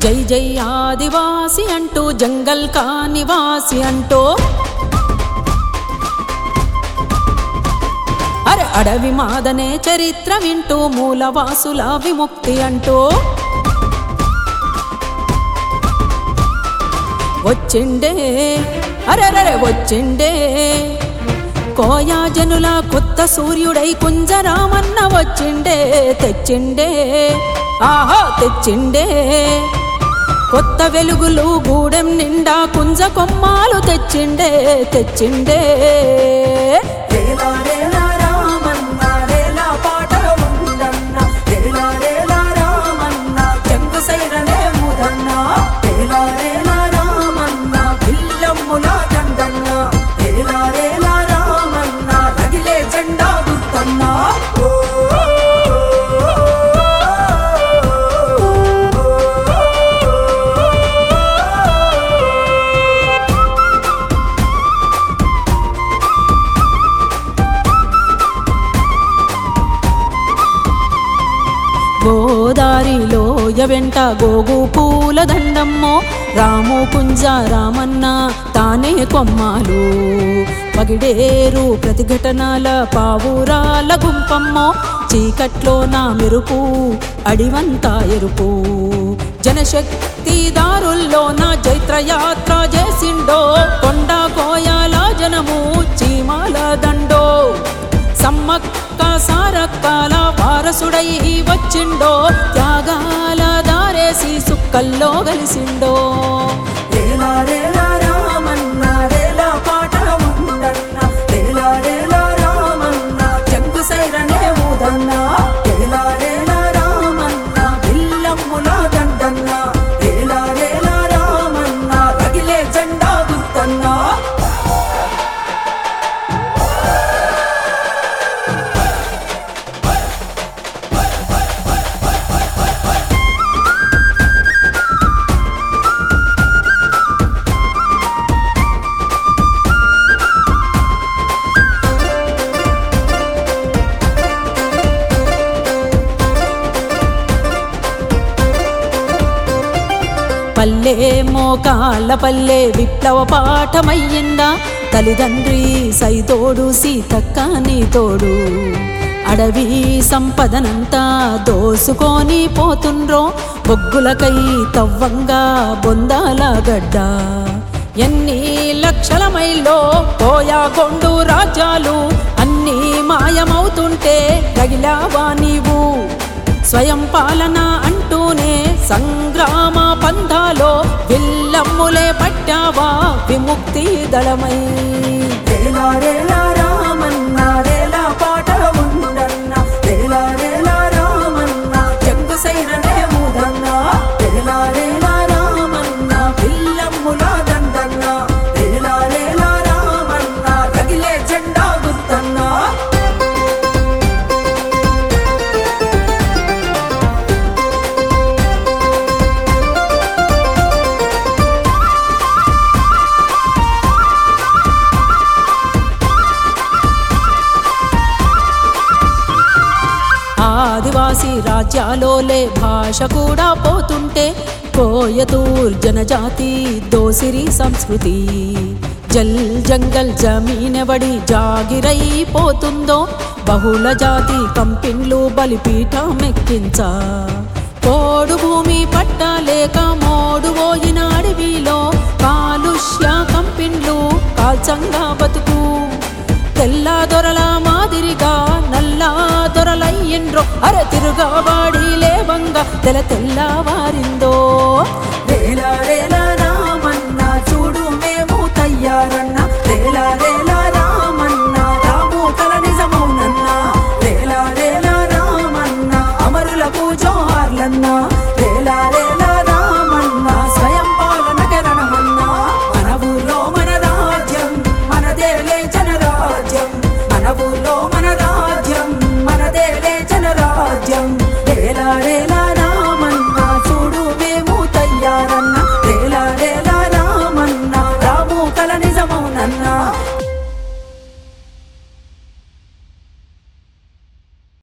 జై జై ఆదివాసి అంటూ జంగల్ కా నివాసి అంటూ అరే అడవి మాదనే చరిత్ర వింటూ మూలవాసుల విముక్తి అంటూ వచ్చిండే అరెరే వచ్చిండే కోయాజనుల కొత్త సూర్యుడై కుంజరామన్న వచ్చిండే తెచ్చిండే ఆహా తెచ్చిండే కొత్త వెలుగులు గూడెం నిండా కుంజ కొమ్మాలు తెచ్చిండే తెచ్చిండే గోదారిలోయ వెంట గోగు పూల దండమ్మో రాము కుంజ రామన్న తానే కొమ్మాలు పగిడేరు ప్రతిఘటనల పావురాల గుంపమ్మో చీకట్లో నా మెరుపు అడివంతా ఎరుపు జనశక్తి దారుల్లో నా జైత్రయాత్ర చేసిండో కొండ కోయాల జనము చీమాల దండో సమ్మక్క సారక్కల వారసుడై వచ్చిండో త్యాగాల దారేసి సుక్కల్లో కలిసిండో పల్లె మోకాళ్ళ పల్లె విప్లవ పాఠమయ్యిందా తల్లిదండ్రి సైతోడు సీతక్క నీ తోడు అడవి సంపదనంతా దోసుకొని పోతుండ్రో బొగ్గులకై తవ్వంగా బొందాల గడ్డ ఎన్ని లక్షల మైల్లో కోయాకొండు రాజ్యాలు అన్నీ మాయమవుతుంటే రగిలావా నీవు స్వయం పాలన అంటూనే సంగ్రామ పంథాలో విల్లమ్ములే పట్టావా విముక్తి దళమై ఆదివాసి రాజ్యాలోలే భాష కూడా పోతుంటే కోయతూర్ జనజాతి దోసిరి సంస్కృతి జల్ జంగల్ జమీనెవడి జాగిరైపోతుందో బహుళ జాతి కంపెనీలు బలిపీఠమెక్కించా కోడు భూమి పట్టలేక మోడుపోయిన అడవిలో కాలుష్య కంపెనీలు కాల్చంగా బతుకు తెల్లా దొరల మాదిరిగా నల్లా దొరలయ్యిండ్రో అర తిరుగబాడి లేవంగా తెల్లవారిందో